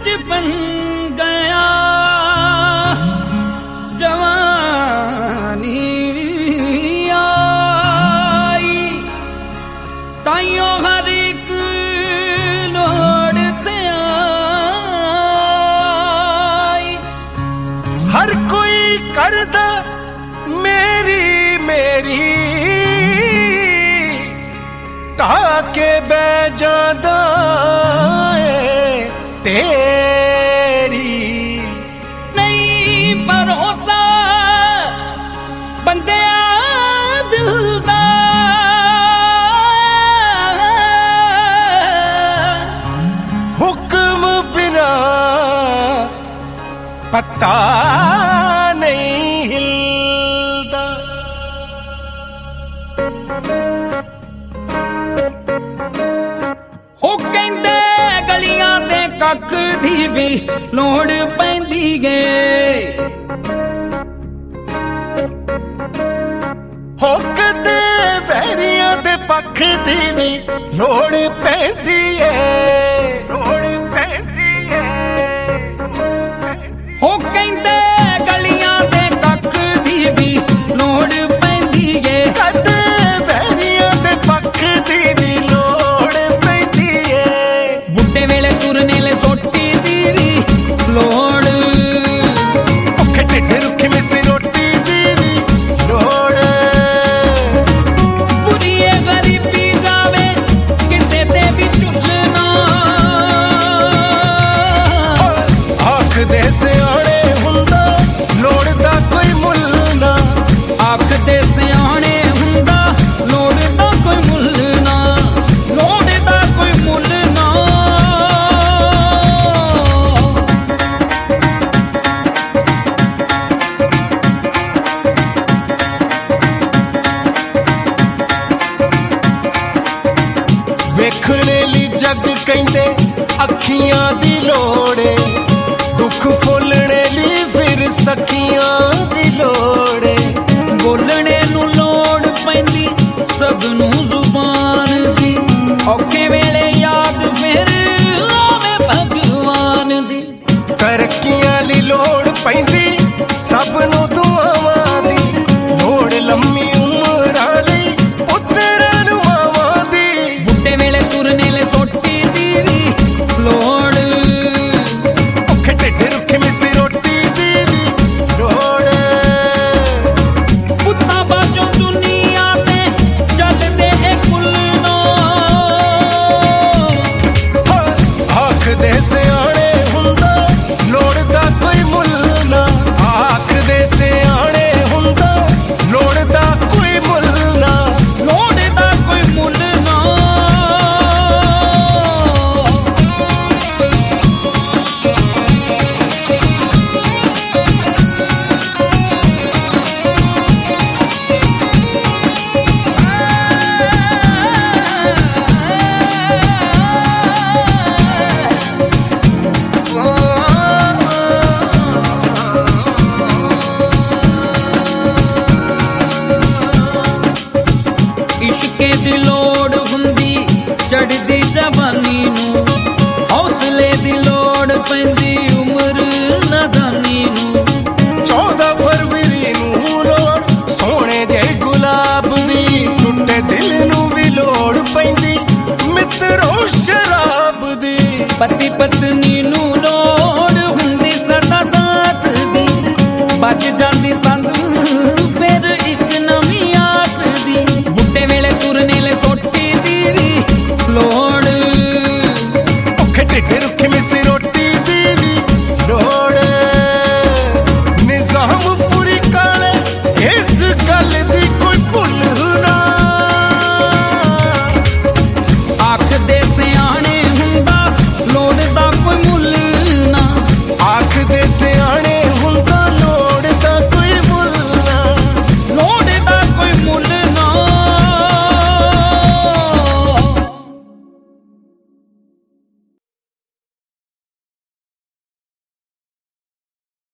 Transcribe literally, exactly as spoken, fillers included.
बचपन गया जवानी आई ताइयों हर एक लोड़ ते आई। हर कोई करदा मेरी मेरी ताके बै जादा तेरी नहीं भरोसा बंदे दिल दा हुक्म बिना पता नहीं हिलदा। हो कहंदे गलियां दे कख दी भी लोड़ पैंदी गे हो कदे वैरियां दे पख दी भी लोड़ पैंदी है लोड़ पैंदी है। हो कहंदे गलियां दे कख दी भी लोड़ पैंदी गे कदे वैरियां दे पख दी भी लोड़ पैंदी है। बुड्ढे वेले तुरने ले सोटी दी भी लोड़ भुखे ढिड रुखी मिसी रोटी दी भी लोड़ बुरी ए गरीबी जावे किसे ते भी झुलना आख दे सियाणे हुंदा लोड़ दा कोई मुल ना आख दे सियाणे हुंदा लोड़ दा कोई मुल ना लोड़ दा कोई मुल ना। वेखणे ली जग कहंदे अखियां दी लोड़े दुख फुलणे ली फिर सखियां दी लोड़े बोलने नू लोड़ पैंदी सबनू जुबान दी औखे वेले याद फिर आवे भगवान दी। तरक्कियां ली लोड़ पैंदी सबनू दुआवां दी लोड़ लम्मी उमरां लई पुत्तरां नू मावां दी। बुड्ढे वेले तुरने ले सोटी दी भी लोड़ भुखे ढिड रुखी मिसी रोटी दी भी लोड़ पुत्ता बाजों दुनिया ते चलदे ए कुलना आख दे सियाणे हुंदा लोड़ दा कोई मुल ना आख दे सियाणे हुंदा लोड़ दा कोई मुल ना। लोड़ दा कोई मुल ना। इश्के दी लोड़ हुंदी चढ़दी